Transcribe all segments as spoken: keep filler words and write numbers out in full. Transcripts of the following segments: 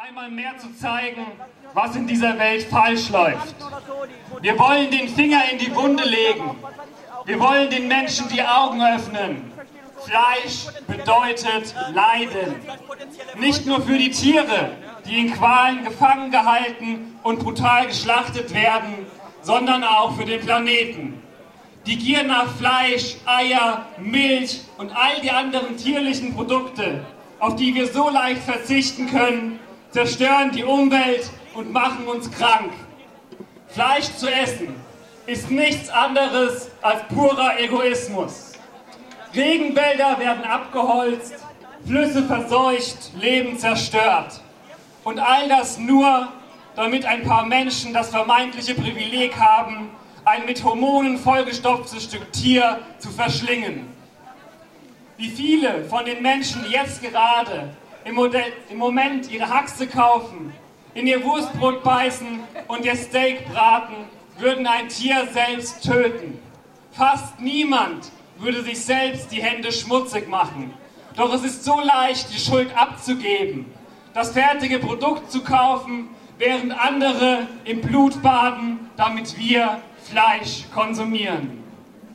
einmal mehr zu zeigen, was in dieser Welt falsch läuft. Wir wollen den Finger in die Wunde legen. Wir wollen den Menschen die Augen öffnen. Fleisch bedeutet Leiden. Nicht nur für die Tiere, die in Qualen gefangen gehalten und brutal geschlachtet werden, sondern auch für den Planeten. Die Gier nach Fleisch, Eier, Milch und all die anderen tierlichen Produkte, auf die wir so leicht verzichten können, zerstören die Umwelt und machen uns krank. Fleisch zu essen ist nichts anderes als purer Egoismus. Regenwälder werden abgeholzt, Flüsse verseucht, Leben zerstört. Und all das nur, damit ein paar Menschen das vermeintliche Privileg haben, ein mit Hormonen vollgestopftes Stück Tier zu verschlingen. Wie viele von den Menschen, die jetzt gerade im, Modell, im Moment ihre Haxe kaufen, in ihr Wurstbrot beißen und ihr Steak braten, würden ein Tier selbst töten. Fast niemand würde sich selbst die Hände schmutzig machen. Doch es ist so leicht, die Schuld abzugeben, das fertige Produkt zu kaufen, während andere im Blut baden, damit wir Fleisch konsumieren.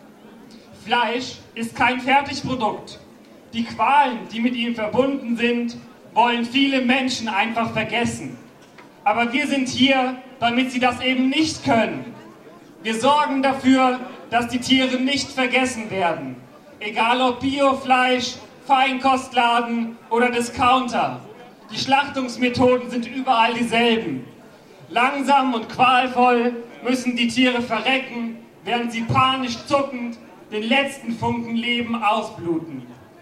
Fleisch ist kein Fertigprodukt. Die Qualen, die mit ihm verbunden sind, wollen viele Menschen einfach vergessen. Aber wir sind hier, damit sie das eben nicht können. Wir sorgen dafür, dass die Tiere nicht vergessen werden. Egal ob Biofleisch, Feinkostladen oder Discounter. Die Schlachtungsmethoden sind überall dieselben. Langsam und qualvoll müssen die Tiere verrecken, während sie panisch zuckend den letzten Funken Leben ausbluten.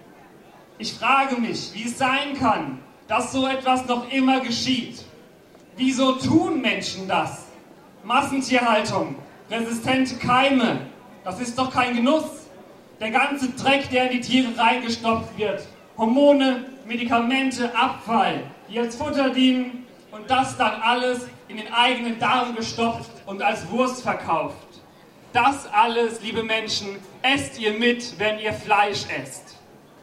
Ich frage mich, wie es sein kann, dass so etwas noch immer geschieht. Wieso tun Menschen das? Massentierhaltung, resistente Keime, das ist doch kein Genuss. Der ganze Dreck, der in die Tiere reingestopft wird, Hormone, Medikamente, Abfall, die als Futter dienen und das dann alles in den eigenen Darm gestopft und als Wurst verkauft. Das alles, liebe Menschen, esst ihr mit, wenn ihr Fleisch esst.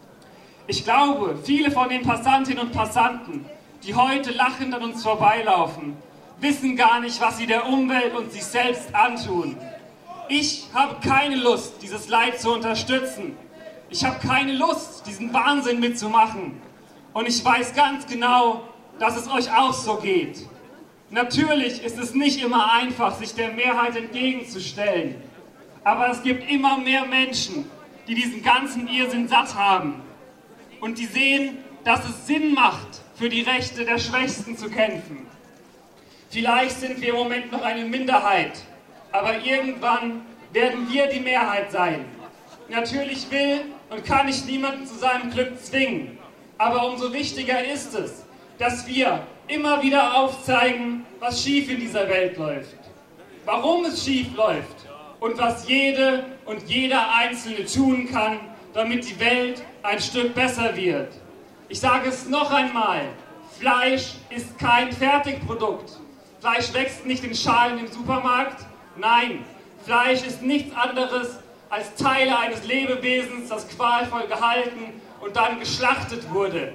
Ich glaube, viele von den Passantinnen und Passanten, die heute lachend an uns vorbeilaufen, wissen gar nicht, was sie der Umwelt und sich selbst antun. Ich habe keine Lust, dieses Leid zu unterstützen. Ich habe keine Lust, diesen Wahnsinn mitzumachen. Und ich weiß ganz genau, dass es euch auch so geht. Natürlich ist es nicht immer einfach, sich der Mehrheit entgegenzustellen. Aber es gibt immer mehr Menschen, die diesen ganzen Irrsinn satt haben. Und die sehen, dass es Sinn macht, für die Rechte der Schwächsten zu kämpfen. Vielleicht sind wir im Moment noch eine Minderheit, aber irgendwann werden wir die Mehrheit sein. Natürlich will und kann ich niemanden zu seinem Glück zwingen, aber umso wichtiger ist es, dass wir immer wieder aufzeigen, was schief in dieser Welt läuft, warum es schief läuft und was jede und jeder Einzelne tun kann, damit die Welt ein Stück besser wird. Ich sage es noch einmal, Fleisch ist kein Fertigprodukt. Fleisch wächst nicht in Schalen im Supermarkt. Nein, Fleisch ist nichts anderes als Teile eines Lebewesens, das qualvoll gehalten und dann geschlachtet wurde.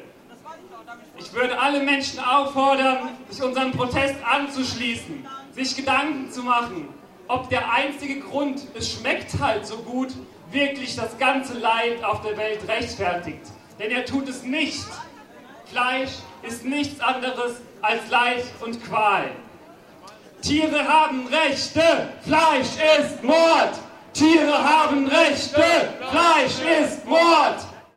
Ich würde alle Menschen auffordern, sich unserem Protest anzuschließen, sich Gedanken zu machen, ob der einzige Grund, es schmeckt halt so gut, wirklich das ganze Leid auf der Welt rechtfertigt. Denn er tut es nicht. Fleisch ist nichts anderes als Leid und Qual. Tiere haben Rechte, Fleisch ist Mord. Tiere haben Rechte, Fleisch ist Mord.